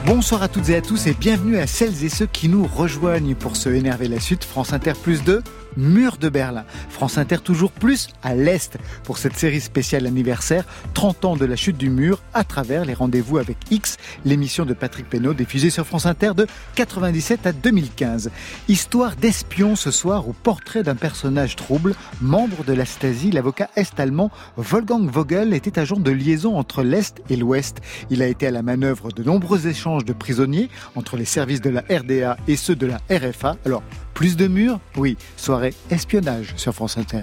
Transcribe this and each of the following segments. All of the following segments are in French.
Bonsoir à toutes et à tous et bienvenue à celles et ceux qui nous rejoignent pour se énerver la suite. France Inter plus 2, Mur de Berlin. France Inter toujours plus à l'Est pour cette série spéciale anniversaire, 30 ans de la chute du mur à travers les rendez-vous avec X, l'émission de Patrick Pénaud diffusée sur France Inter de 97 à 2015. Histoire d'espion ce soir au portrait d'un personnage trouble, membre de la Stasi, l'avocat est-allemand Wolfgang Vogel était agent de liaison entre l'Est et l'Ouest. Il a été à la manœuvre de nombreux échanges de prisonniers entre les services de la RDA et ceux de la RFA. Alors, plus de murs ? Oui, soirée espionnage sur France Inter.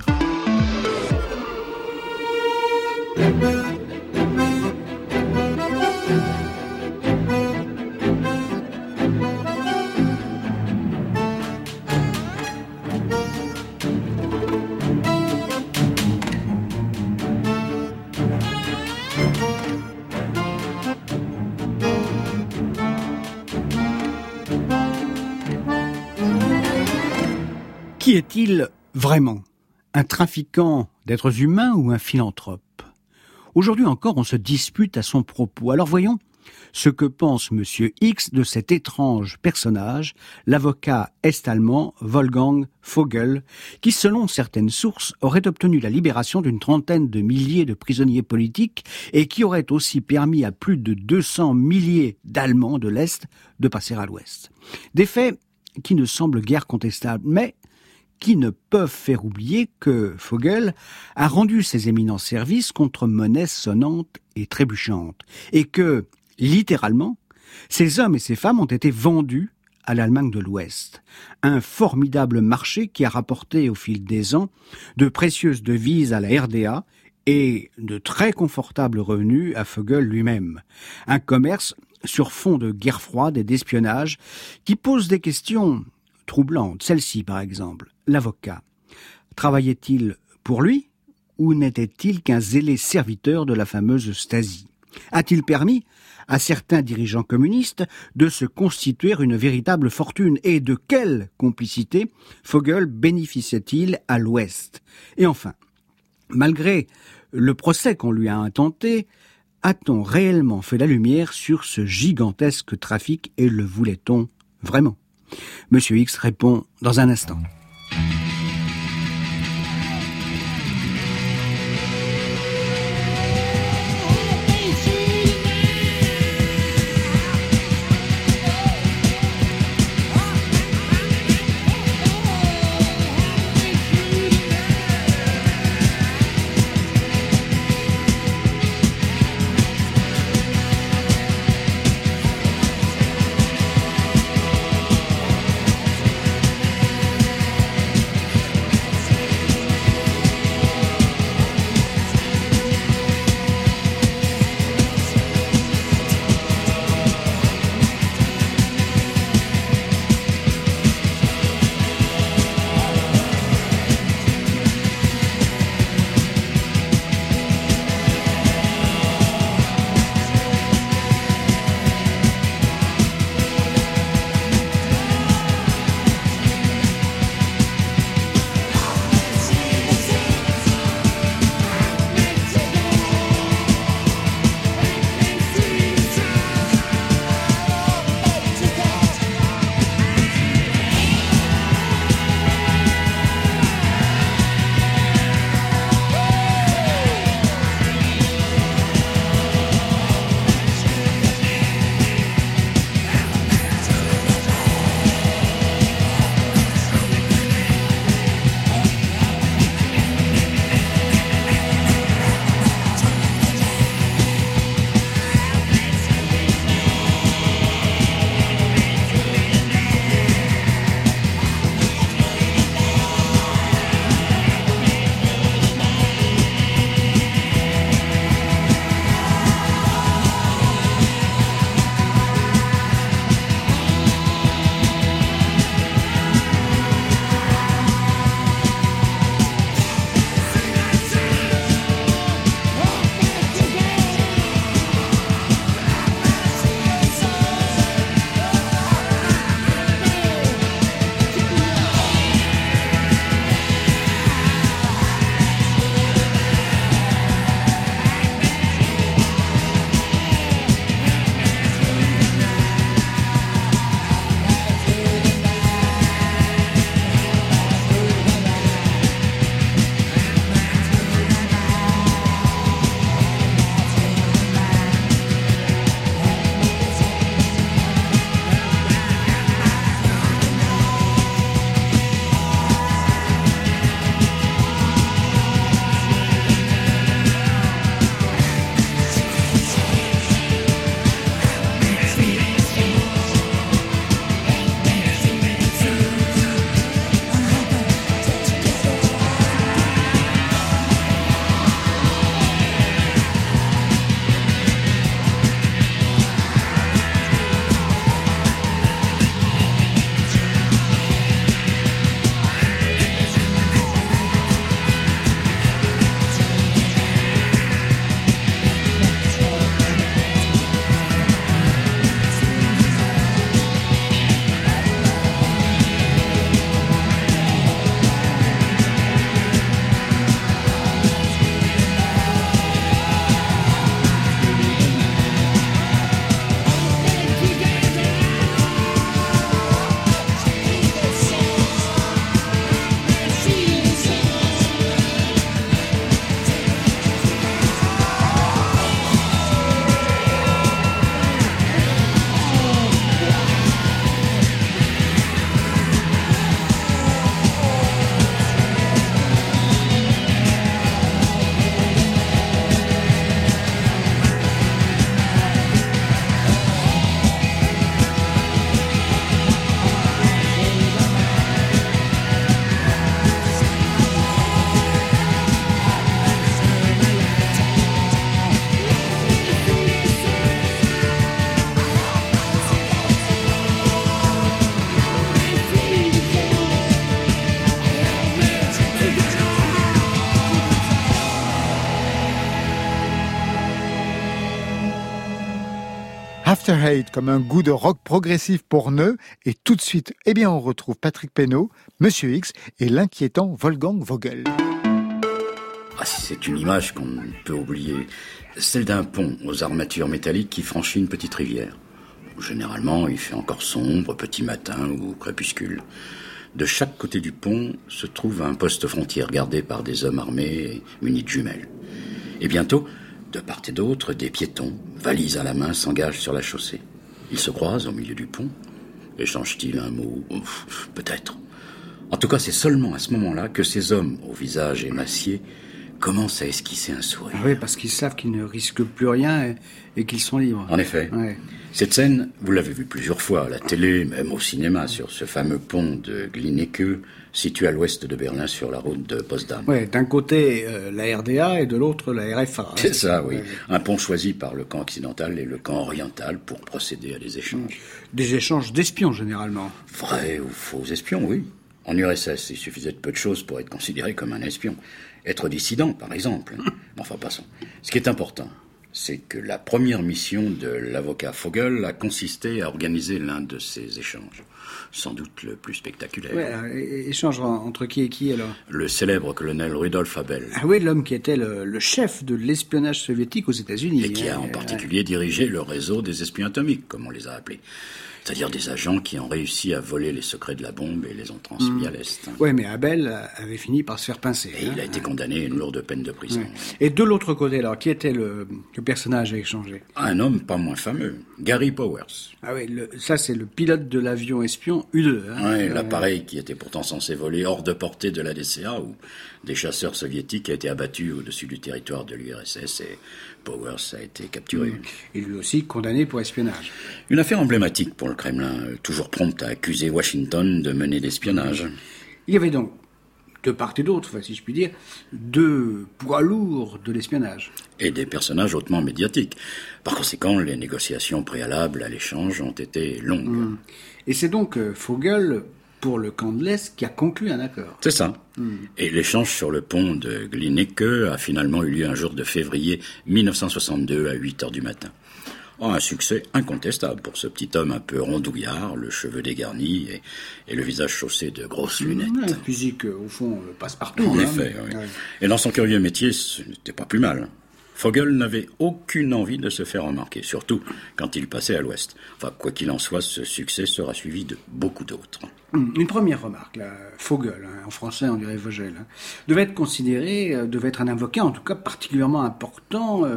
Qui est-il vraiment ? Un trafiquant d'êtres humains ou un philanthrope ? Aujourd'hui encore, on se dispute à son propos. Alors voyons ce que pense Monsieur X de cet étrange personnage, l'avocat est-allemand Wolfgang Vogel, qui, selon certaines sources, aurait obtenu la libération d'une trentaine de milliers de prisonniers politiques et qui aurait aussi permis à plus de 200 milliers d'Allemands de l'Est de passer à l'Ouest. Des faits qui ne semblent guère contestables, mais qui ne peuvent faire oublier que Vogel a rendu ses éminents services contre monnaie sonnante et trébuchante, et que, littéralement, ces hommes et ces femmes ont été vendus à l'Allemagne de l'Ouest. Un formidable marché qui a rapporté au fil des ans de précieuses devises à la RDA et de très confortables revenus à Vogel lui-même. Un commerce sur fond de guerre froide et d'espionnage qui pose des questions troublante. Celle-ci, par exemple, l'avocat. Travaillait-il pour lui ou n'était-il qu'un zélé serviteur de la fameuse Stasi ? A-t-il permis à certains dirigeants communistes de se constituer une véritable fortune ? Et de quelle complicité Vogel bénéficiait-il à l'Ouest ? Et enfin, malgré le procès qu'on lui a intenté, a-t-on réellement fait la lumière sur ce gigantesque trafic et le voulait-on vraiment ? Monsieur X répond dans un instant. After Hate, comme un goût de rock progressif pour nœuds. Et tout de suite, on retrouve Patrick Pénaud, Monsieur X et l'inquiétant Wolfgang Vogel. C'est une image qu'on ne peut oublier. Celle d'un pont aux armatures métalliques qui franchit une petite rivière. Généralement, il fait encore sombre, petit matin ou crépuscule. De chaque côté du pont se trouve un poste frontière gardé par des hommes armés et munis de jumelles. Et bientôt, de part et d'autre, des piétons, valises à la main, s'engagent sur la chaussée. Ils se croisent au milieu du pont. Échangent-ils un mot ? Peut-être. En tout cas, c'est seulement à ce moment-là que ces hommes, au visage émacié, commencent à esquisser un sourire. Oui, parce qu'ils savent qu'ils ne risquent plus rien et qu'ils sont libres. En effet. Ouais. Cette scène, vous l'avez vue plusieurs fois à la télé, même au cinéma, sur ce fameux pont de Glinneke, situé à l'ouest de Berlin sur la route de Potsdam. Oui, d'un côté la RDA et de l'autre la RFA. C'est ça, oui. Un pont choisi par le camp occidental et le camp oriental pour procéder à des échanges. Des échanges d'espions, généralement. Vrais ou faux espions, oui. En URSS, il suffisait de peu de choses pour être considéré comme un espion. Être dissident, par exemple. Enfin, passons. Ce qui est important, c'est que la première mission de l'avocat Vogel a consisté à organiser l'un de ces échanges. Sans doute le plus spectaculaire. Ouais, échange entre qui et qui, alors ? Le célèbre colonel Rudolf Abel. Ah oui, l'homme qui était le chef de l'espionnage soviétique aux États-Unis. Et qui a en particulier dirigé le réseau des espions atomiques, comme on les a appelés. C'est-à-dire des agents qui ont réussi à voler les secrets de la bombe et les ont transmis à l'Est. Oui, mais Abel avait fini par se faire pincer. Et il a été condamné à une lourde peine de prison. Ouais. Et de l'autre côté, alors, qui était le personnage à échanger ? Un homme pas moins fameux, Gary Powers. Ah oui, ça c'est le pilote de l'avion espion U-2. Oui, l'appareil qui était pourtant censé voler hors de portée de la DCA, où des chasseurs soviétiques a été abattu au-dessus du territoire de l'URSS et Powers a été capturé. Et lui aussi condamné pour espionnage. Une affaire emblématique pour le Kremlin, toujours prompt à accuser Washington de mener l'espionnage. Il y avait donc, de part et d'autre, si je puis dire, deux poids lourds de l'espionnage. Et des personnages hautement médiatiques. Par conséquent, les négociations préalables à l'échange ont été longues. Et c'est donc Vogel, pour le camp de l'Est, qui a conclu un accord. C'est ça. Et l'échange sur le pont de Glinneke a finalement eu lieu un jour de février 1962 à 8h du matin. Un succès incontestable pour ce petit homme un peu rondouillard, le cheveu dégarni et le visage chaussé de grosses lunettes. Un physique, au fond, passe-partout. En effet, oui. Ouais. Et dans son curieux métier, ce n'était pas plus mal. Vogel n'avait aucune envie de se faire remarquer, surtout quand il passait à l'ouest. Enfin, quoi qu'il en soit, ce succès sera suivi de beaucoup d'autres. Une première remarque, là, Vogel, en français on dirait Vogel, devait être considéré, devait être un avocat en tout cas particulièrement important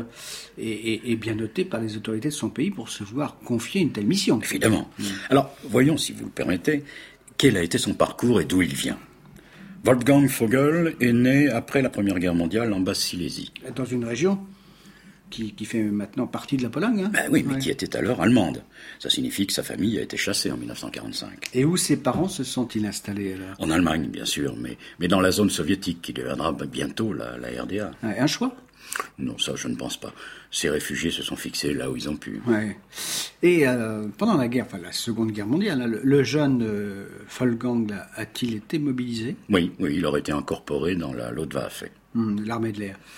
et bien noté par les autorités de son pays pour se voir confier une telle mission. Évidemment. Alors, voyons, si vous le permettez, quel a été son parcours et d'où il vient. Wolfgang Vogel est né après la Première Guerre mondiale en Basse-Silésie. Dans une région qui fait maintenant partie de la Pologne. Oui, mais qui était alors allemande. Ça signifie que sa famille a été chassée en 1945. Et où ses parents se sont-ils installés alors ? En Allemagne, bien sûr, mais dans la zone soviétique qui deviendra bientôt la RDA. Un choix ? Non, ça je ne pense pas. Ces réfugiés se sont fixés là où ils ont pu. Ouais. Et pendant la guerre, la Seconde Guerre mondiale, le jeune Wolfgang a-t-il été mobilisé ? Oui, il aurait été incorporé dans la Luftwaffe. L'armée de l'air.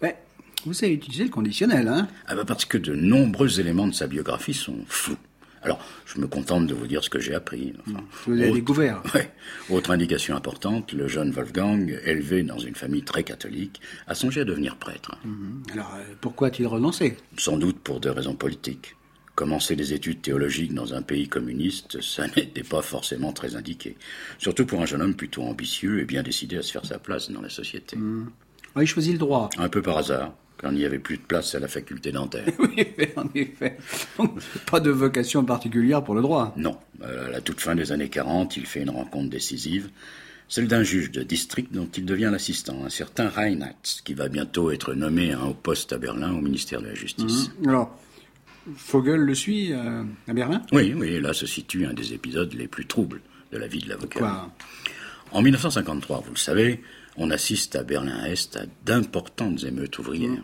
Vous savez utiliser le conditionnel, hein ? Parce que de nombreux éléments de sa biographie sont flous. Alors, je me contente de vous dire ce que j'ai appris. Vous l'avez découvert. Oui. Autre indication importante, le jeune Wolfgang, élevé dans une famille très catholique, a songé à devenir prêtre. Alors, pourquoi a-t-il renoncé ? Sans doute pour des raisons politiques. Commencer des études théologiques dans un pays communiste, ça n'était pas forcément très indiqué. Surtout pour un jeune homme plutôt ambitieux et bien décidé à se faire sa place dans la société. Il choisit le droit. Un peu par hasard. Quand il n'y avait plus de place à la faculté dentaire. Oui, en effet. Donc, pas de vocation particulière pour le droit. Non. À la toute fin des années 40, il fait une rencontre décisive, celle d'un juge de district dont il devient l'assistant, un certain Reinhardt, qui va bientôt être nommé à un haut poste à Berlin au ministère de la Justice. Alors, Vogel le suit à Berlin ? Oui, là se situe un des épisodes les plus troubles de la vie de l'avocat. Quoi ? En 1953, vous le savez, on assiste à Berlin-Est à d'importantes émeutes ouvrières.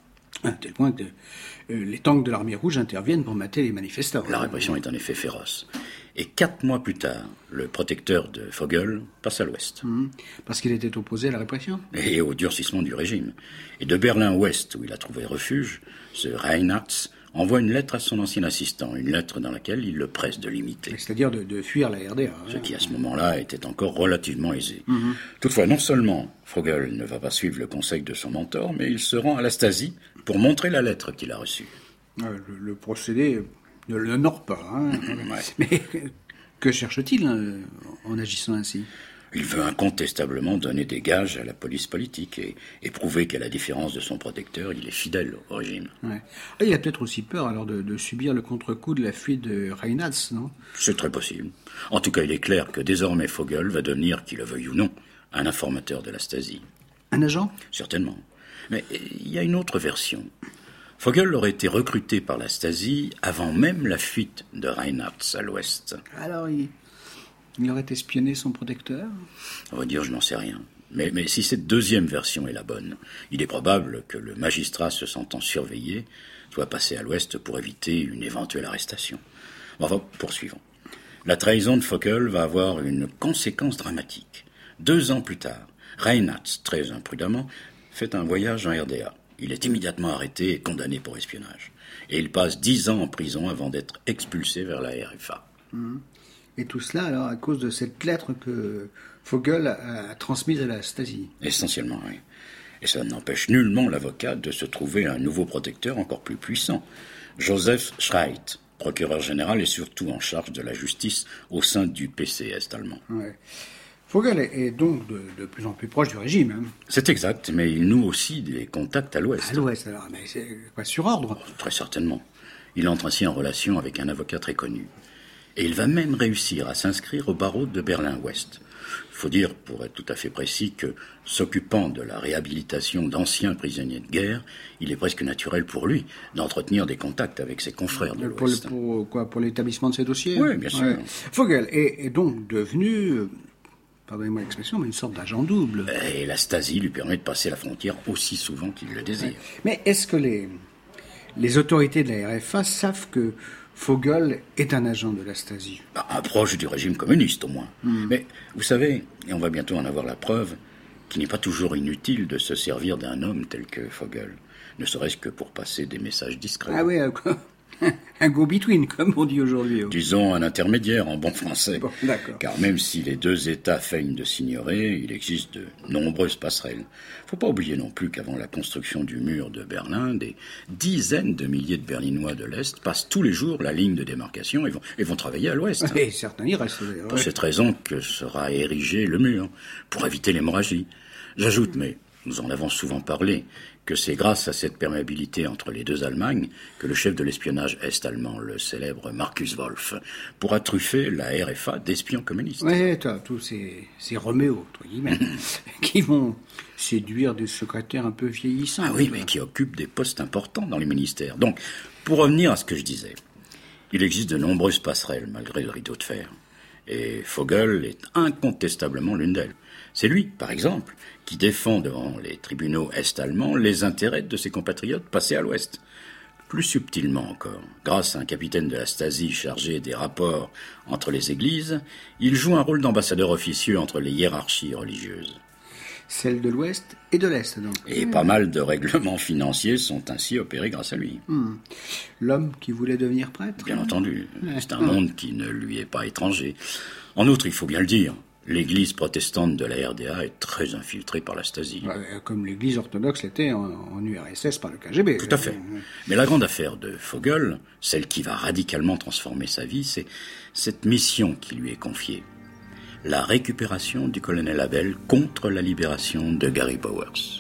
À tel point que les tanks de l'armée rouge interviennent pour mater les manifestants. La répression est en effet féroce. Et 4 mois plus tard, le protecteur de Vogel passe à l'ouest. Parce qu'il était opposé à la répression ? Et au durcissement du régime. Et de Berlin-Ouest, où il a trouvé refuge, ce Reinhardt envoie une lettre à son ancien assistant, une lettre dans laquelle il le presse de l'imiter. C'est-à-dire de fuir la RDA. Ce qui, à ce moment-là, était encore relativement aisé. Toutefois, non seulement Vogel ne va pas suivre le conseil de son mentor, mais il se rend à la Stasi pour montrer la lettre qu'il a reçue. Le procédé ne l'honore pas. Hein. Ouais. Mais que cherche-t-il en agissant ainsi ? Il veut incontestablement donner des gages à la police politique et prouver qu'à la différence de son protecteur, il est fidèle au régime. Ouais. Il a peut-être aussi peur alors de subir le contre-coup de la fuite de Reinhard, non ? C'est très possible. En tout cas, il est clair que désormais Vogel va devenir, qu'il le veuille ou non, un informateur de la Stasi. Un agent ? Certainement. Mais il y a une autre version. Vogel aurait été recruté par la Stasi avant même la fuite de Reinhard à l'ouest. Alors il aurait espionné son protecteur ? On va dire, je n'en sais rien. Mais si cette deuxième version est la bonne, il est probable que le magistrat, se sentant surveillé, soit passé à l'ouest pour éviter une éventuelle arrestation. Enfin, poursuivons. La trahison de Vogel va avoir une conséquence dramatique. 2 ans plus tard, Reinhard, très imprudemment, fait un voyage en RDA. Il est immédiatement arrêté et condamné pour espionnage. Et il passe 10 ans en prison avant d'être expulsé vers la RFA. Et tout cela alors à cause de cette lettre que Vogel a transmise à la Stasi. Essentiellement, oui. Et ça n'empêche nullement l'avocat de se trouver un nouveau protecteur encore plus puissant. Joseph Schreit, procureur général et surtout en charge de la justice au sein du PCS allemand. Ouais. Vogel est donc de plus en plus proche du régime. Hein. C'est exact, mais il noue aussi des contacts à l'ouest. À l'ouest, alors, mais c'est quoi, sur ordre ? Très certainement. Il entre ainsi en relation avec un avocat très connu. Et il va même réussir à s'inscrire au barreau de Berlin-Ouest. Il faut dire, pour être tout à fait précis, que s'occupant de la réhabilitation d'anciens prisonniers de guerre, il est presque naturel pour lui d'entretenir des contacts avec ses confrères de l'Ouest. Pour l'établissement de ces dossiers ? Oui, bien sûr. Ouais. Vogel est donc devenu, pardonnez-moi l'expression, mais une sorte d'agent double. Et la Stasi lui permet de passer la frontière aussi souvent qu'il le désire. Ouais. Mais est-ce que les autorités de la RFA savent que Vogel est un agent de la Stasi? Un proche du régime communiste, au moins. Mais vous savez, et on va bientôt en avoir la preuve, qu'il n'est pas toujours inutile de se servir d'un homme tel que Vogel, ne serait-ce que pour passer des messages discrets. Ah oui, un go-between, comme on dit aujourd'hui. Disons un intermédiaire en bon français. Bon, d'accord. Car même si les 2 États feignent de s'ignorer, il existe de nombreuses passerelles. Il ne faut pas oublier non plus qu'avant la construction du mur de Berlin, des dizaines de milliers de Berlinois de l'Est passent tous les jours la ligne de démarcation et vont travailler à l'Ouest. Et certains y restent. Pour cette raison que sera érigé le mur, pour éviter l'hémorragie. J'ajoute, mais nous en avons souvent parlé, que c'est grâce à cette perméabilité entre les 2 Allemagnes que le chef de l'espionnage est-allemand, le célèbre Markus Wolf, pourra truffer la RFA d'espions communistes. Oui, tous ces Roméo, entre guillemets, qui vont séduire des secrétaires un peu vieillissants. Ah oui, mais qui occupent des postes importants dans les ministères. Donc, pour revenir à ce que je disais, il existe de nombreuses passerelles malgré le rideau de fer. Et Vogel est incontestablement l'une d'elles. C'est lui, par exemple, qui défend devant les tribunaux est-allemands les intérêts de ses compatriotes passés à l'ouest. Plus subtilement encore, grâce à un capitaine de la Stasi chargé des rapports entre les églises, il joue un rôle d'ambassadeur officieux entre les hiérarchies religieuses. Celles de l'ouest et de l'est, donc. Et pas mal de règlements financiers sont ainsi opérés grâce à lui. L'homme qui voulait devenir prêtre ? Bien entendu, c'est un monde qui ne lui est pas étranger. En outre, il faut bien le dire, l'église protestante de la RDA est très infiltrée par la Stasi. Comme l'église orthodoxe l'était en URSS par le KGB. Tout à fait. Mais la grande affaire de Vogel, celle qui va radicalement transformer sa vie, c'est cette mission qui lui est confiée. La récupération du colonel Abel contre la libération de Gary Bowers.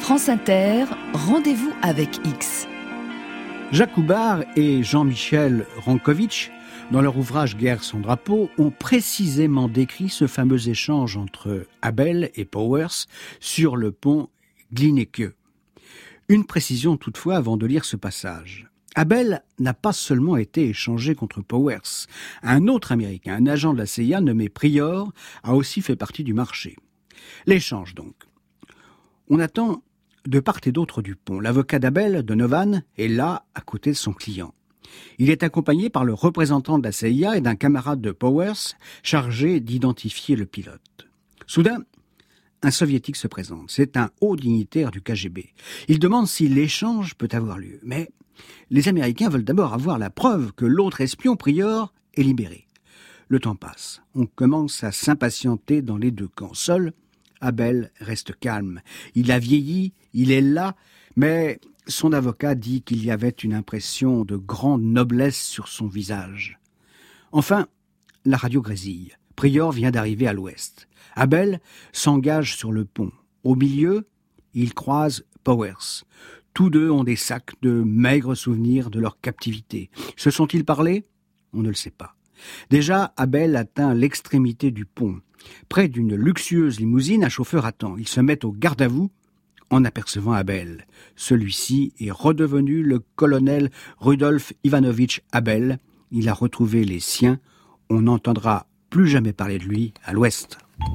France Inter, rendez-vous avec X. Jacques Houbard et Jean-Michel Rankovitch, dans leur ouvrage Guerre sans drapeau, ont précisément décrit ce fameux échange entre Abel et Powers sur le pont Glinneke. Une précision toutefois avant de lire ce passage. Abel n'a pas seulement été échangé contre Powers. Un autre Américain, un agent de la CIA nommé Prior, a aussi fait partie du marché. L'échange donc. On attend de part et d'autre du pont. L'avocat d'Abel, Donovan, est là, à côté de son client. Il est accompagné par le représentant de la CIA et d'un camarade de Powers, chargé d'identifier le pilote. Soudain, un soviétique se présente. C'est un haut dignitaire du KGB. Il demande si l'échange peut avoir lieu. Mais les Américains veulent d'abord avoir la preuve que l'autre espion, Prior, est libéré. Le temps passe. On commence à s'impatienter dans les deux camps. Seul, Abel reste calme. Il a vieilli, il est là, mais son avocat dit qu'il y avait une impression de grande noblesse sur son visage. Enfin, la radio grésille. Prior vient d'arriver à l'ouest. Abel s'engage sur le pont. Au milieu, il croise Powers. Tous deux ont des sacs de maigres souvenirs de leur captivité. Se sont-ils parlé ? On ne le sait pas. Déjà, Abel atteint l'extrémité du pont. Près d'une luxueuse limousine, un chauffeur attend. Il se met au garde-à-vous en apercevant Abel. Celui-ci est redevenu le colonel Rudolf Ivanovitch Abel. Il a retrouvé les siens. On n'entendra plus jamais parler de lui à l'ouest.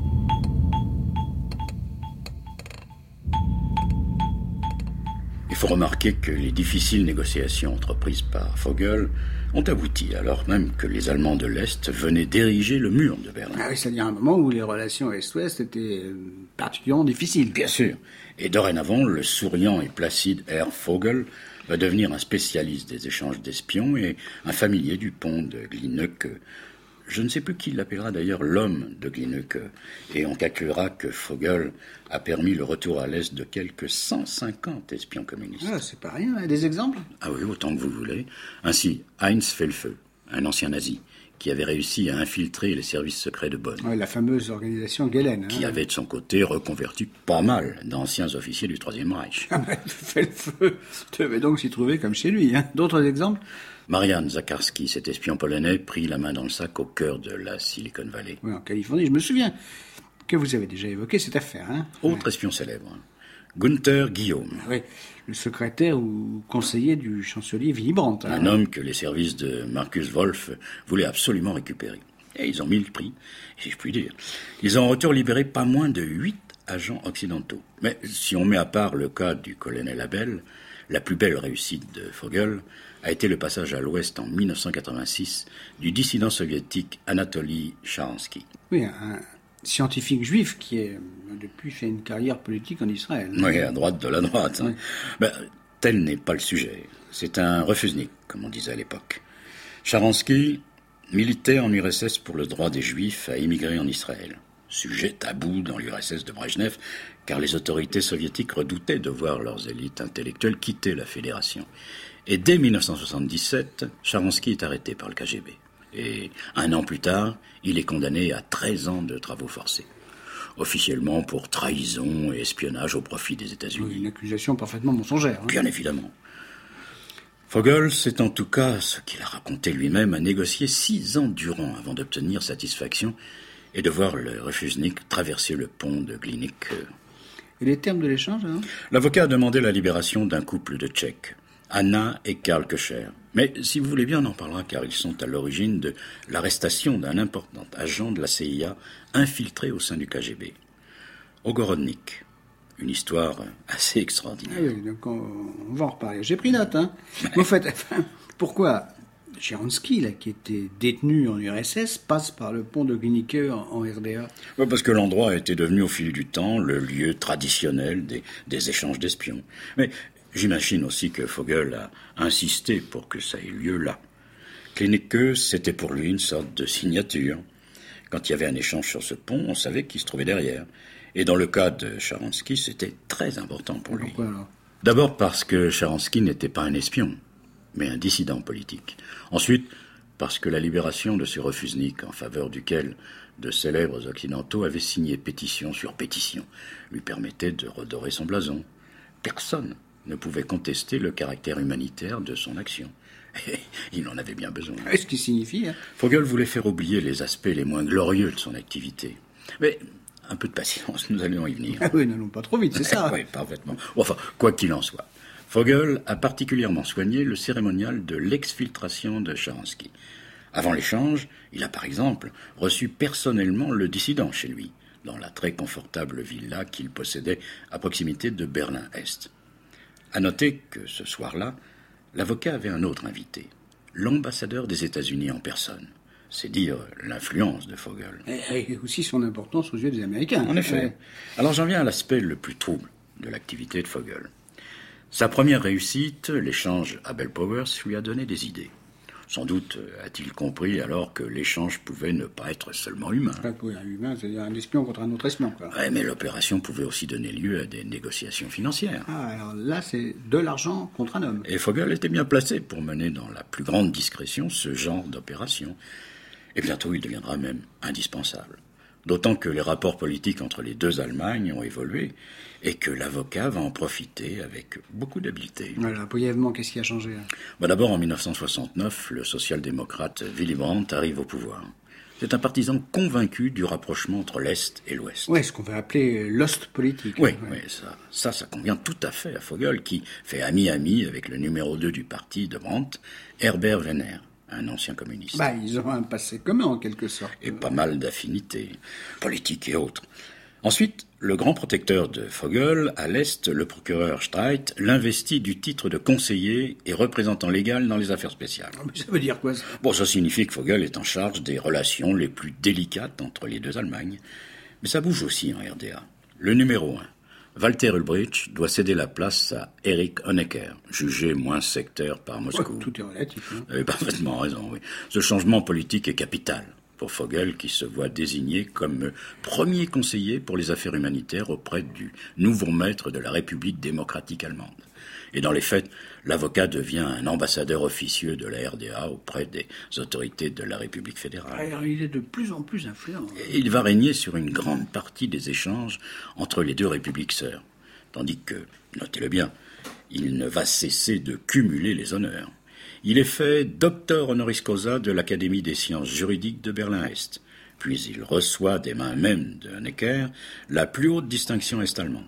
Il faut remarquer que les difficiles négociations entreprises par Vogel ont abouti, alors même que les Allemands de l'Est venaient d'ériger le mur de Berlin. Ah oui, c'est-à-dire un moment où les relations Est-Ouest étaient particulièrement difficiles. Bien sûr. Et dorénavant, le souriant et placide Herr Vogel va devenir un spécialiste des échanges d'espions et un familier du pont de Glinneke. Je ne sais plus qui l'appellera d'ailleurs l'homme de Glinneke. Et on calculera que Vogel a permis le retour à l'Est de quelques 150 espions communistes. Ah, c'est pas rien, hein. Des exemples ? Ah oui, autant que vous voulez. Ainsi, Heinz Felfe, un ancien nazi, qui avait réussi à infiltrer les services secrets de Bonn. Ouais, la fameuse organisation Gehlen. Qui avait de son côté reconverti pas mal d'anciens officiers du Troisième Reich. Ah ben, Felfe devait donc s'y trouver comme chez lui. Hein. D'autres exemples ? Marian Zakarski, cet espion polonais, prit la main dans le sac au cœur de la Silicon Valley. Oui, en Californie, je me souviens que vous avez déjà évoqué cette affaire. Hein. Autre espion célèbre, Gunther Guillaume. Oui, le secrétaire ou conseiller du chancelier Willy Brandt. Un homme que les services de Markus Wolf voulaient absolument récupérer. Et ils ont mis le prix, si je puis dire. Ils ont en retour libéré pas moins de 8 agents occidentaux. Mais si on met à part le cas du colonel Abel, la plus belle réussite de Vogel a été le passage à l'ouest en 1986 du dissident soviétique Anatoly Sharansky. Oui, un scientifique juif qui a depuis fait une carrière politique en Israël. Oui, à droite de la droite. Hein. Oui. Ben, tel n'est pas le sujet. C'est un refusnik, comme on disait à l'époque. Sharansky militait en URSS pour le droit des Juifs à émigrer en Israël. Sujet tabou dans l'URSS de Brejnev, car les autorités soviétiques redoutaient de voir leurs élites intellectuelles quitter la fédération. Et dès 1977, Sharansky est arrêté par le KGB. Et 1 an plus tard, il est condamné à 13 ans de travaux forcés. Officiellement pour trahison et espionnage au profit des États-Unis. Oui, une accusation parfaitement mensongère. Hein. Bien évidemment. Vogel, c'est en tout cas ce qu'il a raconté lui-même, a négocié 6 ans durant avant d'obtenir satisfaction et de voir le refusnik traverser le pont de Glinneke. Et les termes de l'échange, hein ? L'avocat a demandé la libération d'un couple de Tchèques, Anna et Karl Köcher. Mais si vous voulez bien, on en parlera car ils sont à l'origine de l'arrestation d'un important agent de la CIA infiltré au sein du KGB. Ogorodnik. Une histoire assez extraordinaire. Ah oui, donc on va en reparler. J'ai pris note, hein. En fait, pourquoi Sharansky, là, qui était détenu en URSS, passe par le pont de Glinneke en RDA ? Parce que l'endroit était devenu au fil du temps le lieu traditionnel des échanges d'espions. Mais j'imagine aussi que Vogel a insisté pour que ça ait lieu là. Glinneke, c'était pour lui une sorte de signature. Quand il y avait un échange sur ce pont, on savait qui se trouvait derrière. Et dans le cas de Sharansky, c'était très important pour lui. Pourquoi alors ? D'abord parce que Sharansky n'était pas un espion, mais un dissident politique. Ensuite, parce que la libération de ce refusnik, en faveur duquel de célèbres occidentaux avaient signé pétition sur pétition, lui permettait de redorer son blason. personne ne pouvait contester le caractère humanitaire de son action. Et il en avait bien besoin. Ce qui signifie... Vogel voulait faire oublier les aspects les moins glorieux de son activité. Mais un peu de patience, nous allons y venir. Ah oui, n'allons pas trop vite, c'est ça. Oui, parfaitement. Enfin, quoi qu'il en soit. Vogel a particulièrement soigné le cérémonial de l'exfiltration de Sharansky. Avant l'échange, il a par exemple reçu personnellement le dissident chez lui, dans la très confortable villa qu'il possédait à proximité de Berlin-Est. À noter que ce soir-là, l'avocat avait un autre invité, l'ambassadeur des États-Unis en personne. C'est dire l'influence de Vogel. Et aussi son importance aux yeux des Américains. En effet. Ouais. Alors j'en viens à l'aspect le plus trouble de l'activité de Vogel. Sa première réussite, l'échange Abel-Powers, lui a donné des idées. Sans doute a-t-il compris alors que l'échange pouvait ne pas être seulement humain. Oui, un humain, c'est-à-dire un espion contre un autre espion. Oui, mais l'opération pouvait aussi donner lieu à des négociations financières. Ah, alors là, c'est de l'argent contre un homme. Et Vogel était bien placé pour mener dans la plus grande discrétion ce genre d'opération. Et bientôt, il deviendra même indispensable. D'autant que les rapports politiques entre les deux Allemagnes ont évolué et que l'avocat va en profiter avec beaucoup d'habileté. Voilà, brièvement, qu'est-ce qui a changé ? D'abord, en 1969, le social-démocrate Willy Brandt arrive au pouvoir. C'est un partisan convaincu du rapprochement entre l'Est et l'Ouest. Oui, ce qu'on va appeler l'Ostpolitik. Oui, ça convient tout à fait à Vogel, qui fait ami-ami avec le numéro 2 du parti de Brandt, Herbert Wehner, un ancien communiste. Ils ont un passé commun, en quelque sorte. Et pas mal d'affinités, politiques et autres. Ensuite, le grand protecteur de Vogel, à l'Est, le procureur Streit, l'investit du titre de conseiller et représentant légal dans les affaires spéciales. Mais ça veut dire quoi, ça ? Ça signifie que Vogel est en charge des relations les plus délicates entre les deux Allemagnes. Mais ça bouge aussi en RDA. Le numéro 1, Walter Ulbricht, doit céder la place à Erich Honecker, jugé moins sectaire par Moscou. Tout est relatif. Vous avez parfaitement raison, oui. Ce changement politique est capital pour Vogel, qui se voit désigné comme premier conseiller pour les affaires humanitaires auprès du nouveau maître de la République démocratique allemande. Et dans les faits, l'avocat devient un ambassadeur officieux de la RDA auprès des autorités de la République fédérale. Alors, il est de plus en plus influent. Et il va régner sur une grande partie des échanges entre les deux républiques sœurs. Tandis que, notez-le bien, il ne va cesser de cumuler les honneurs. Il est fait docteur honoris causa de l'Académie des sciences juridiques de Berlin-Est. Puis il reçoit des mains même de Honecker la plus haute distinction est-allemande.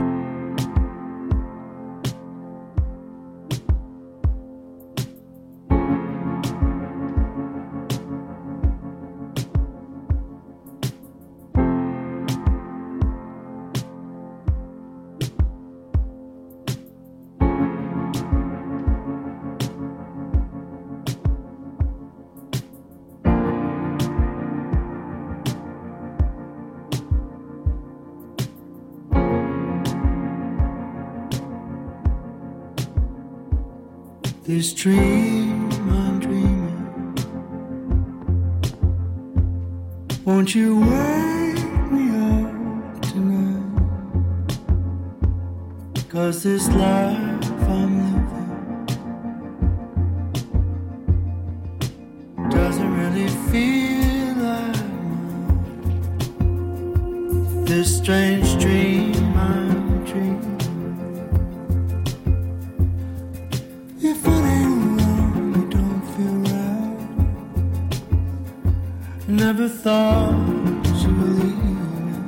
This dream I'm dreaming, won't you wake me up tonight? 'Cause this life I'm living doesn't really feel like mine. This strange dream I'm dreaming, if it ain't wrong, it don't feel right. Never thought you were leaving.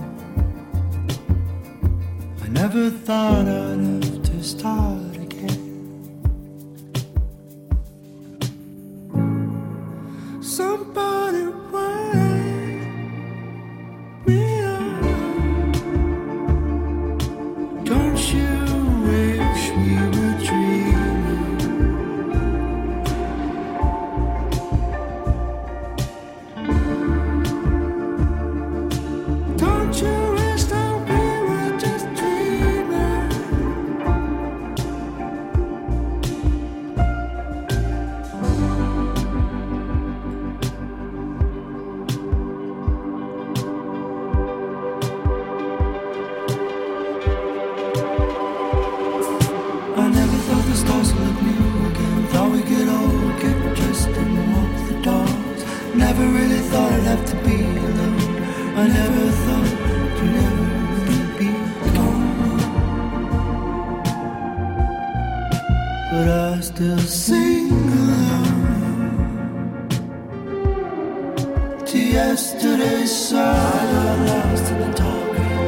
I never thought I'd have to start again. Somebody wake me up. Don't you wish we were dreaming? Don't you wish that we were just dreaming? I never thought the stars would look new again. Thought we could all get dressed and walk the dogs. Never really thought I'd have to be alone. I never thought you'd ever be gone. still sing along to yesterday's song. I got lost in the talking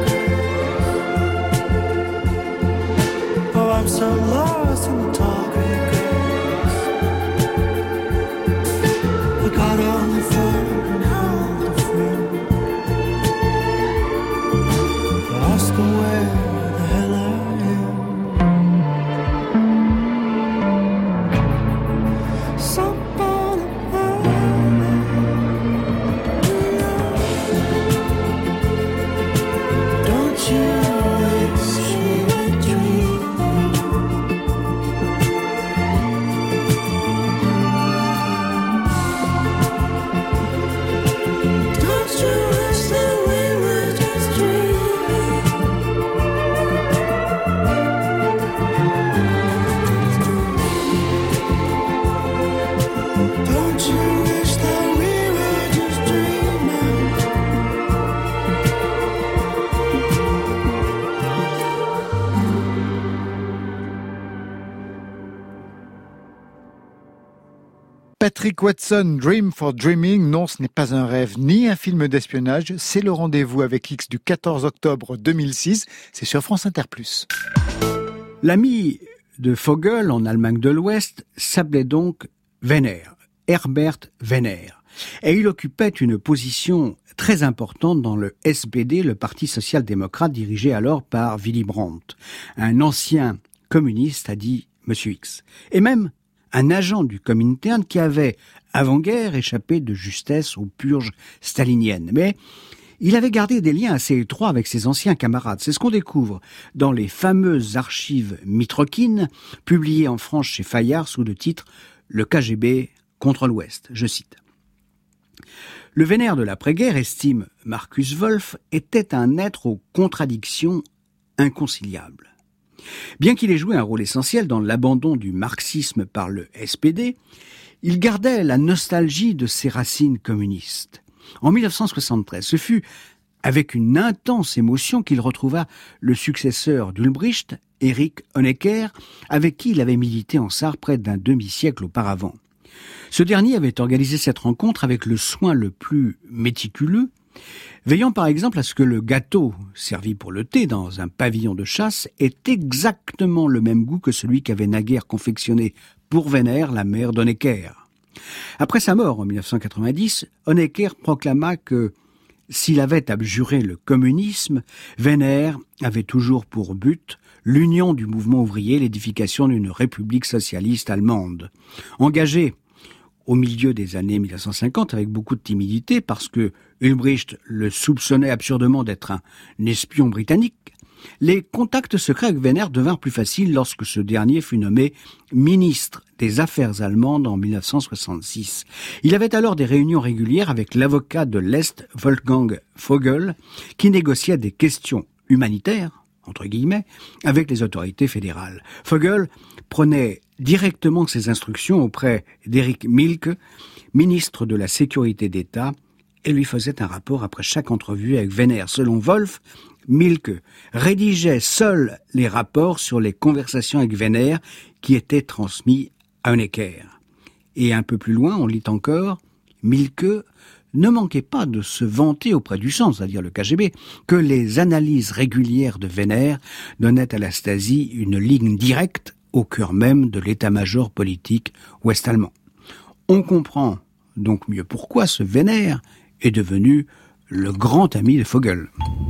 grass. Oh, I'm so lost in the talking grass. I got on the phone and held the phone. Ask her where the hell I am. Somebody don't you wish we were dreaming? Don't you wish that we were just dreaming? Don't you wish that we were just dreaming? Patrick Watson, Dream for Dreaming. Non, ce n'est pas un rêve ni un film d'espionnage. C'est le rendez-vous avec X du 14 octobre 2006. C'est sur France Inter+. L'ami de Vogel en Allemagne de l'Ouest s'appelait donc Wehner, Herbert Wehner. Et il occupait une position très importante dans le SPD, le Parti social-démocrate dirigé alors par Willy Brandt. Un ancien communiste, a dit M. X. Et même un agent du Comintern qui avait, avant-guerre, échappé de justesse aux purges staliniennes. Mais il avait gardé des liens assez étroits avec ses anciens camarades. C'est ce qu'on découvre dans les fameuses archives Mitrokhin, publiées en France chez Fayard sous le titre « Le KGB contre l'Ouest ». Je cite. Le Wehner de l'après-guerre, estime Markus Wolf, était un être aux contradictions inconciliables. Bien qu'il ait joué un rôle essentiel dans l'abandon du marxisme par le SPD, il gardait la nostalgie de ses racines communistes. En 1973, ce fut avec une intense émotion qu'il retrouva le successeur d'Ulbricht, Erich Honecker, avec qui il avait milité en Sarre près d'un demi-siècle auparavant. Ce dernier avait organisé cette rencontre avec le soin le plus méticuleux, veillant par exemple à ce que le gâteau servi pour le thé dans un pavillon de chasse ait exactement le même goût que celui qu'avait naguère confectionné pour Wehner la mère d'Honecker. Après sa mort en 1990, Honecker proclama que s'il avait abjuré le communisme, Wehner avait toujours pour but l'union du mouvement ouvrier, l'édification d'une république socialiste allemande. Engagé au milieu des années 1950 avec beaucoup de timidité parce que Ulbricht le soupçonnait absurdement d'être un espion britannique, les contacts secrets avec Wehner devinrent plus faciles lorsque ce dernier fut nommé ministre des Affaires allemandes en 1966. Il avait alors des réunions régulières avec l'avocat de l'Est, Wolfgang Vogel, qui négociait des questions humanitaires, entre guillemets, avec les autorités fédérales. Vogel prenait directement ses instructions auprès d'Erich Milke, ministre de la Sécurité d'État, et lui faisait un rapport après chaque entrevue avec Wehner. Selon Wolf, Milke rédigeait seul les rapports sur les conversations avec Wehner qui étaient transmis à Honecker. Et un peu plus loin, on lit encore, Milke ne manquait pas de se vanter auprès du centre, c'est-à-dire le KGB, que les analyses régulières de Wehner donnaient à la Stasi une ligne directe au cœur même de l'état-major politique ouest-allemand. On comprend donc mieux pourquoi ce Wehner est devenu le grand ami de Vogel.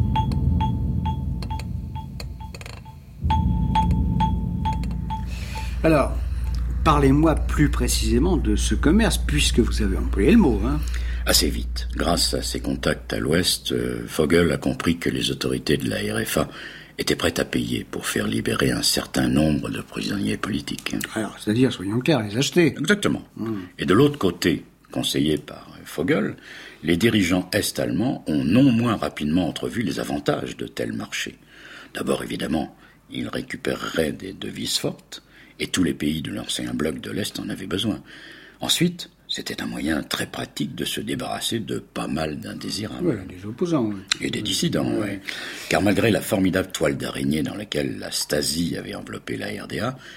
Alors, parlez-moi plus précisément de ce commerce, puisque vous avez employé le mot. Assez vite, grâce à ses contacts à l'Ouest, Vogel a compris que les autorités de la RFA étaient prêtes à payer pour faire libérer un certain nombre de prisonniers politiques. Alors, c'est-à-dire, soyons clairs, les acheter. Exactement. Et de l'autre côté, conseillés par Vogel, les dirigeants est-allemands ont non moins rapidement entrevu les avantages de tels marchés. D'abord, évidemment, ils récupéreraient des devises fortes, et tous les pays de l'ancien bloc de l'Est en avaient besoin. Ensuite, c'était un moyen très pratique de se débarrasser de pas mal d'indésirables. Voilà, des opposants. Oui. Et des dissidents, oui. Car malgré la formidable toile d'araignée dans laquelle la Stasi avait enveloppé la RDA,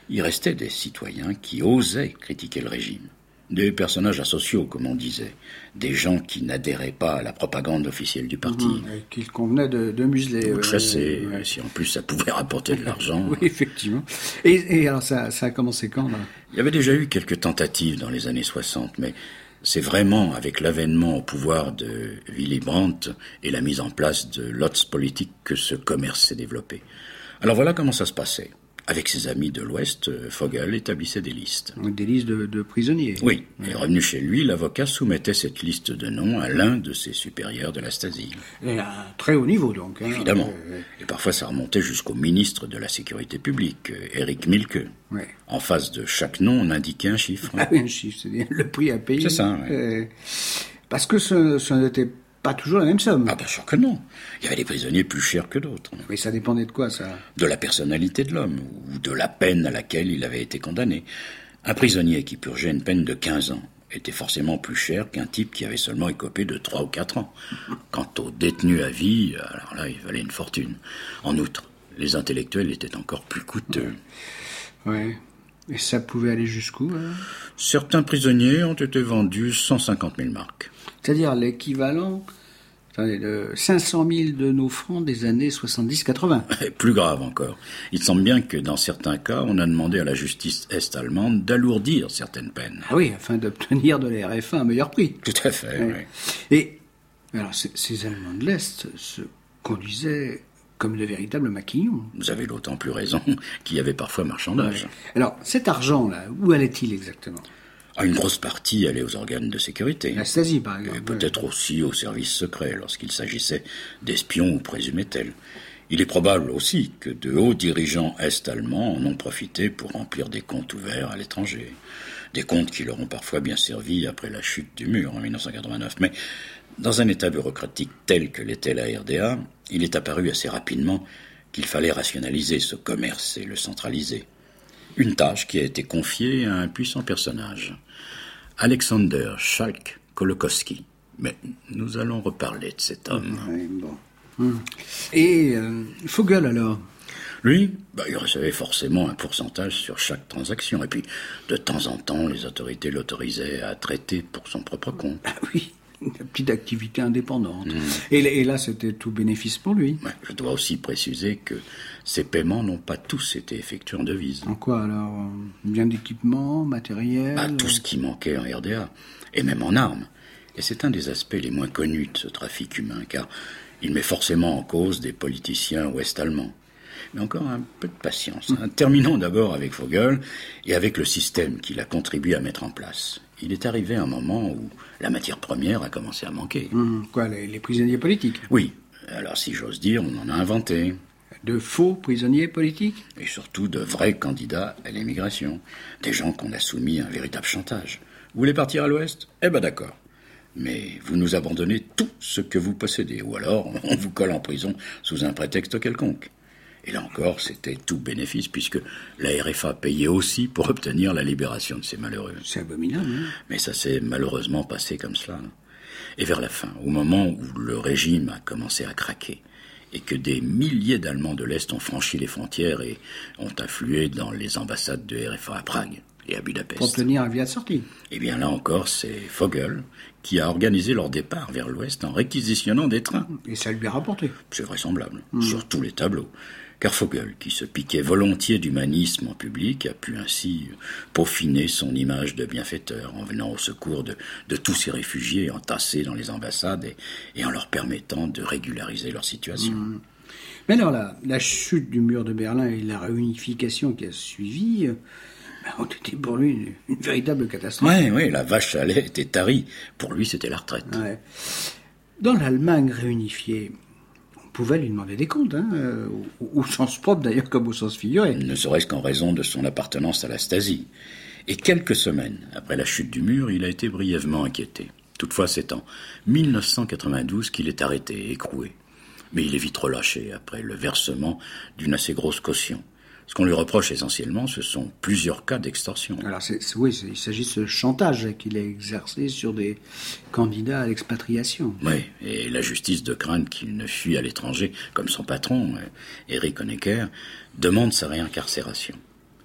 Il restait des citoyens qui osaient critiquer le régime. Des personnages asociaux, comme on disait. Des gens qui n'adhéraient pas à la propagande officielle du parti. Qu'il convenait de museler. Ou de chasser, si en plus ça pouvait rapporter de l'argent. Oui, effectivement. Et alors ça a commencé quand, là ? Il y avait déjà eu quelques tentatives dans les années 60, mais c'est vraiment avec l'avènement au pouvoir de Willy Brandt et la mise en place de l'Ostpolitik que ce commerce s'est développé. Alors voilà comment ça se passait. Avec ses amis de l'Ouest, Vogel établissait des listes. Des listes de prisonniers. Oui, et revenu chez lui, l'avocat soumettait cette liste de noms à l'un de ses supérieurs de la Stasi. Et à un très haut niveau, donc. Hein. Évidemment. Et parfois, ça remontait jusqu'au ministre de la Sécurité publique, Erich Mielke. Ouais. En face de chaque nom, on indiquait un chiffre. Ah oui, un chiffre, c'est-à-dire le prix à payer. C'est ça, oui. Parce que ce n'était pas toujours la même somme. Ah bien sûr que non. Il y avait des prisonniers plus chers que d'autres. Mais ça dépendait de quoi, ça ? De la personnalité de l'homme, ou de la peine à laquelle il avait été condamné. Un prisonnier qui purgeait une peine de 15 ans était forcément plus cher qu'un type qui avait seulement écopé de 3 ou 4 ans. Quant aux détenus à vie, alors là, il valait une fortune. En outre, les intellectuels étaient encore plus coûteux. Ouais. Et ça pouvait aller jusqu'où, alors ? Certains prisonniers ont été vendus 150 000 marks. C'est-à-dire l'équivalent de 500 000 de nos francs des années 70-80. Et plus grave encore. Il semble bien que dans certains cas, on a demandé à la justice est-allemande d'alourdir certaines peines. Ah oui, afin d'obtenir de la RFA un meilleur prix. Tout à fait, oui. Et alors, ces Allemands de l'Est se conduisaient comme de véritables maquignons. Vous avez d'autant plus raison qu'il y avait parfois marchandage. Ouais. Alors, cet argent-là, où allait-il exactement ? Une grosse partie allait aux organes de sécurité. La Stasi, par exemple. Et peut-être aussi aux services secrets, lorsqu'il s'agissait d'espions ou présumés tels. Il est probable aussi que de hauts dirigeants est-allemands en ont profité pour remplir des comptes ouverts à l'étranger. Des comptes qui leur ont parfois bien servi après la chute du mur en 1989. Mais dans un état bureaucratique tel que l'était la RDA, il est apparu assez rapidement qu'il fallait rationaliser ce commerce et le centraliser. Une tâche qui a été confiée à un puissant personnage, Alexander Schalk Kolokowski. Mais nous allons reparler de cet homme. Oui, bon. Et Vogel, alors ? Lui, il recevait forcément un pourcentage sur chaque transaction. Et puis, de temps en temps, les autorités l'autorisaient à traiter pour son propre compte. Ah oui, une petite activité indépendante. Et là, c'était tout bénéfice pour lui. Ouais, je dois aussi préciser que ces paiements n'ont pas tous été effectués en devises. En quoi, alors ? Bien d'équipement, matériel ? Tout ce qui manquait en RDA, et même en armes. Et c'est un des aspects les moins connus de ce trafic humain, car il met forcément en cause des politiciens ouest-allemands. Mais encore un peu de patience. Terminons d'abord avec Vogel et avec le système qu'il a contribué à mettre en place. Il est arrivé un moment où la matière première a commencé à manquer. Quoi, les prisonniers politiques ? Oui, alors si j'ose dire, on en a inventé. De faux prisonniers politiques ? Et surtout de vrais candidats à l'émigration. Des gens qu'on a soumis à un véritable chantage. Vous voulez partir à l'Ouest ? Eh ben d'accord. Mais vous nous abandonnez tout ce que vous possédez, ou alors on vous colle en prison sous un prétexte quelconque. Et là encore, c'était tout bénéfice, puisque la RFA payait aussi pour obtenir la libération de ces malheureux. C'est abominable, hein ? Mais ça s'est malheureusement passé comme cela. Et vers la fin, au moment où le régime a commencé à craquer, et que des milliers d'Allemands de l'Est ont franchi les frontières et ont afflué dans les ambassades de RFA à Prague et à Budapest. Pour obtenir un visa de sortie. Eh bien là encore, c'est Vogel qui a organisé leur départ vers l'Ouest en réquisitionnant des trains. Et ça lui a rapporté. C'est vraisemblable, sur tous les tableaux. Car Vogel, qui se piquait volontiers d'humanisme en public, a pu ainsi peaufiner son image de bienfaiteur en venant au secours de tous ces réfugiés entassés dans les ambassades et en leur permettant de régulariser leur situation. Mais alors la chute du mur de Berlin et la réunification qui a suivi ont été pour lui une véritable catastrophe. Oui, la vache à lait était tarie. Pour lui, c'était la retraite. Ouais. Dans l'Allemagne réunifiée, pouvait lui demander des comptes, au sens propre d'ailleurs comme au sens figuré. Ne serait-ce qu'en raison de son appartenance à la Stasi. Et quelques semaines après la chute du mur, il a été brièvement inquiété. Toutefois, c'est en 1992 qu'il est arrêté et écroué. Mais il est vite relâché après le versement d'une assez grosse caution. Ce qu'on lui reproche essentiellement, ce sont plusieurs cas d'extorsion. Alors, il s'agit de ce chantage qu'il a exercé sur des candidats à l'expatriation. Oui, et la justice, de crainte qu'il ne fuit à l'étranger, comme son patron, Erich Honecker, demande sa réincarcération.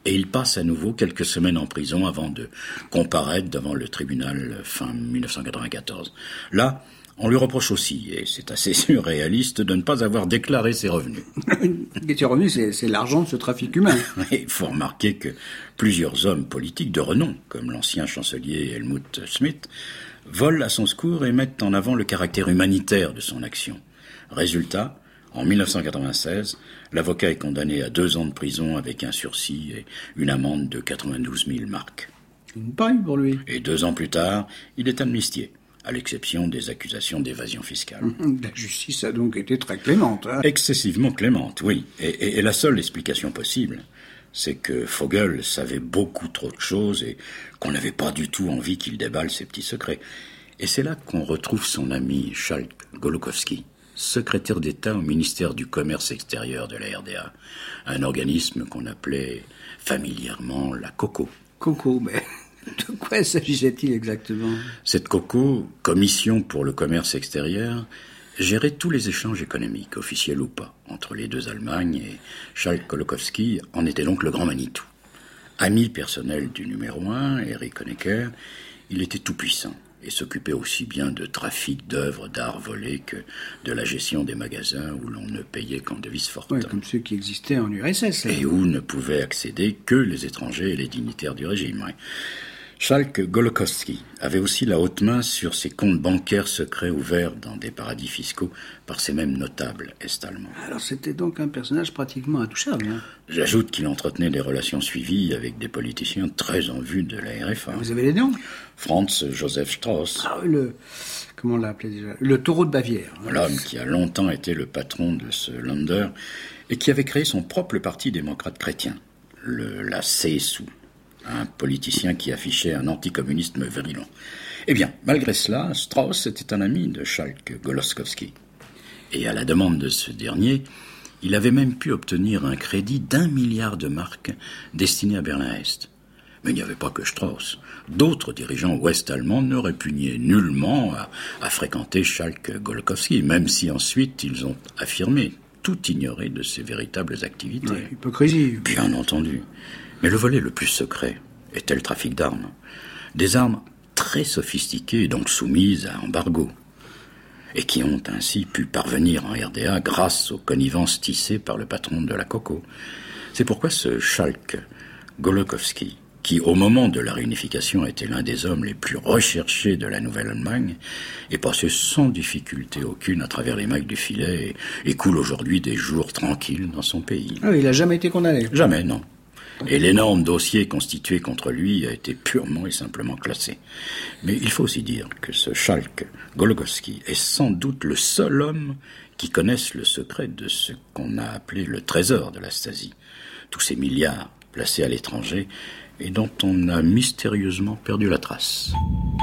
Et il passe à nouveau quelques semaines en prison avant de comparaître devant le tribunal fin 1994. Là, on lui reproche aussi, et c'est assez surréaliste, de ne pas avoir déclaré ses revenus. Ses revenus, c'est l'argent de ce trafic humain. Il faut remarquer que plusieurs hommes politiques de renom, comme l'ancien chancelier Helmut Schmidt, volent à son secours et mettent en avant le caractère humanitaire de son action. Résultat, en 1996, l'avocat est condamné à 2 ans de prison avec un sursis et une amende de 92 000 marks. Une paille pour lui. Et 2 ans plus tard, il est amnistié, à l'exception des accusations d'évasion fiscale. La justice a donc été très clémente. Hein. Excessivement clémente, oui. Et la seule explication possible, c'est que Vogel savait beaucoup trop de choses et qu'on n'avait pas du tout envie qu'il déballe ses petits secrets. Et c'est là qu'on retrouve son ami Schalk Golokowski, secrétaire d'État au ministère du Commerce extérieur de la RDA, un organisme qu'on appelait familièrement la COCO. COCO, mais de quoi s'agissait-il exactement? Cette COCO, Commission pour le commerce extérieur, gérait tous les échanges économiques, officiels ou pas, entre les 2 Allemagnes, et Schalk Golokowski en était donc le grand Manitou. Ami personnel du numéro 1, Erich Honecker, il était tout-puissant et s'occupait aussi bien de trafic d'œuvres d'art volées que de la gestion des magasins où l'on ne payait qu'en devises fortes. Ouais, comme ceux qui existaient en URSS. Et où ne pouvaient accéder que les étrangers et les dignitaires du régime. Ouais. Schalk Golokowski avait aussi la haute main sur ses comptes bancaires secrets ouverts dans des paradis fiscaux par ces mêmes notables est-allemands. Alors c'était donc un personnage pratiquement intouchable. Hein. J'ajoute qu'il entretenait des relations suivies avec des politiciens très en vue de la RFA. Vous avez les noms? Franz Josef Strauss. Ah, comment on l'a appelé déjà? Le taureau de Bavière. L'homme qui a longtemps été le patron de ce Länder et qui avait créé son propre parti démocrate chrétien, la CSU. Un politicien qui affichait un anticommunisme virulent. Eh bien, malgré cela, Strauss était un ami de Schalk Golokowski. Et à la demande de ce dernier, il avait même pu obtenir un crédit d'1 milliard de marks destiné à Berlin-Est. Mais il n'y avait pas que Strauss. D'autres dirigeants ouest-allemands ne répugnaient nullement à fréquenter Schalk Golokowski, même si ensuite ils ont affirmé tout ignorer de ses véritables activités. Ouais, hypocrisie. Bien entendu. Mais le volet le plus secret était le trafic d'armes. Des armes très sophistiquées et donc soumises à embargo. Et qui ont ainsi pu parvenir en RDA grâce aux connivences tissées par le patron de la COCO. C'est pourquoi ce Schalk Golokowski, qui au moment de la réunification était l'un des hommes les plus recherchés de la Nouvelle-Allemagne, est passé sans difficulté aucune à travers les mailles du filet et coule aujourd'hui des jours tranquilles dans son pays. Ah, il n'a jamais été condamné? Jamais, non. Et l'énorme dossier constitué contre lui a été purement et simplement classé. Mais il faut aussi dire que ce Schalk Golokowski est sans doute le seul homme qui connaisse le secret de ce qu'on a appelé le trésor de la Stasi. Tous ces milliards placés à l'étranger et dont on a mystérieusement perdu la trace.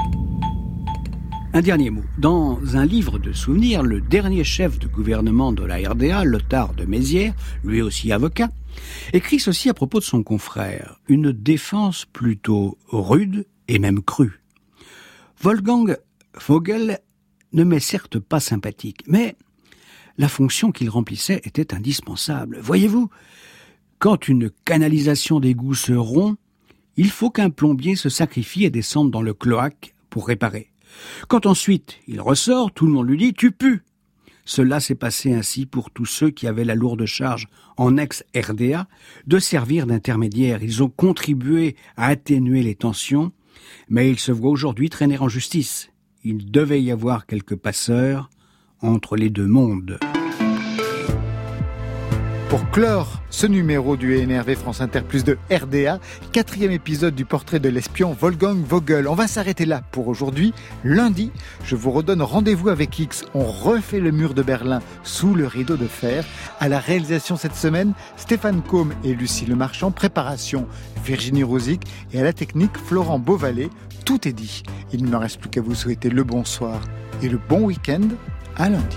Un dernier mot. Dans un livre de souvenirs, le dernier chef de gouvernement de la RDA, Lothar de Maizière, lui aussi avocat, écrit ceci à propos de son confrère. Une défense plutôt rude et même crue. Wolfgang Vogel ne m'est certes pas sympathique, mais la fonction qu'il remplissait était indispensable. Voyez-vous, quand une canalisation d'égout se rompt, il faut qu'un plombier se sacrifie et descende dans le cloaque pour réparer. Quand ensuite il ressort, tout le monde lui dit « tu pues ». Cela s'est passé ainsi pour tous ceux qui avaient la lourde charge, en ex-RDA, de servir d'intermédiaires. Ils ont contribué à atténuer les tensions, mais ils se voient aujourd'hui traîner en justice. Il devait y avoir quelques passeurs entre les 2 mondes. Pour clore ce numéro du ENRV France Inter plus de RDA, 4e épisode du portrait de l'espion Wolfgang Vogel. On va s'arrêter là pour aujourd'hui. Lundi, je vous redonne rendez-vous avec X. On refait le mur de Berlin sous le rideau de fer. À la réalisation cette semaine, Stéphane Combe et Lucie Lemarchand. Préparation, Virginie Rosic. Et à la technique, Florent Beauvalet. Tout est dit. Il ne me reste plus qu'à vous souhaiter le bonsoir et le bon week-end. À lundi.